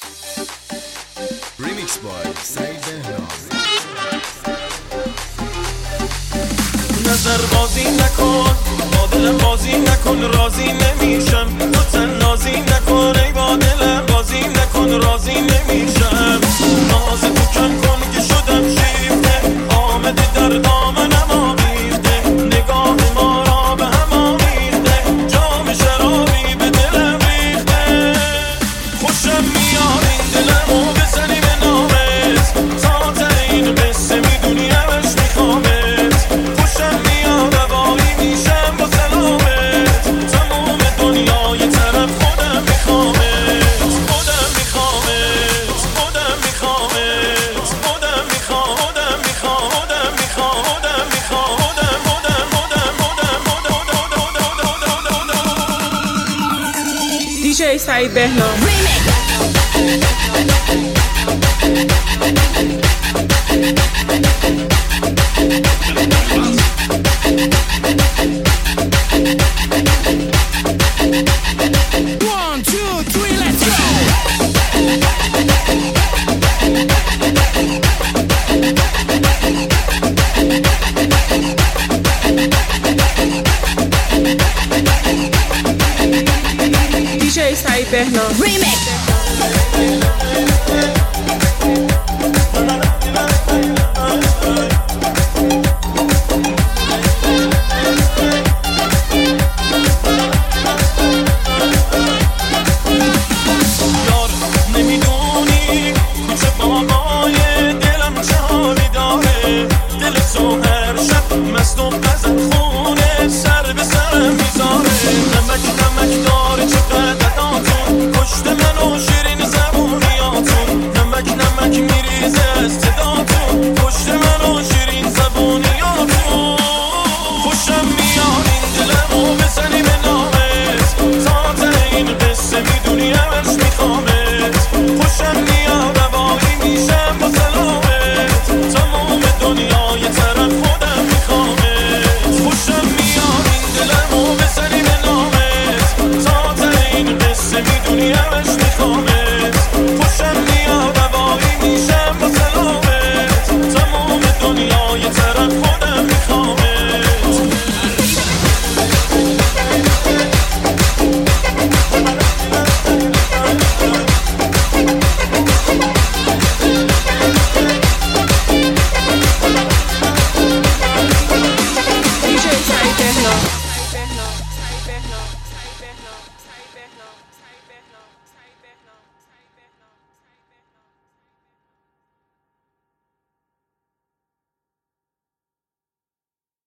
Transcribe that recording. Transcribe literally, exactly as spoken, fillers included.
Remix by سعید بهنام. نظر بازی نکن، با دلم بازی نکن، راضی نمیشم. تو تن نازی نکن، ای با دلم بازی نکن، راضی نمیشم. ناز تو کم کن که شدم شیفته، آمده در دامنم آویخته، نگاه ما را به هم آمیخته، جام شرابی به دلم ریخته. خوشم میاد این دلمو بزنی به نامت، تا ته این قصه میدونی همش میخوامت. خوشم میاد هوایی میشم با سلامت، تموم دنیای طرف خودم میخوامت، خودم میخوامت، خودم میخوامت، خودم میخوام، خودم میخوام، خودم میخوام، خودم میخوام، خودم خودم خودم خودم دیجی سعید بهنام. One, two, three, let's go. دیجی سعید بهنام. یار نمیدونی کوچه بابای دلم چه حالی داره، دل تو هر شب مست و غزل خونه سر به سرم میذاره. نمک نمک داره چقدر عداتون، کشت منو شیرین زبونیاتون. نمک نمک میریزه از صداتون، کشت منو شیرین زبونیاتون. خوشم میاد این دلمو بزنی به نامت، تا ته این قصه میدونی همش میخوامت. خوشم میاد هوایی میشم با سلامت، تموم دنیای طرف خودم میخوامت. خوشم میاد این دلمو بزنی به نامت، تا ته این قصه میدونی همش میخوامت. خوشم میاد هوایی میشم با سلامت، تموم دنیای طرف خودم میخوامت. دیجی سعید بهنام. سعید بهنام. سعید بهنام. سعید بهنام. سعید بهنام.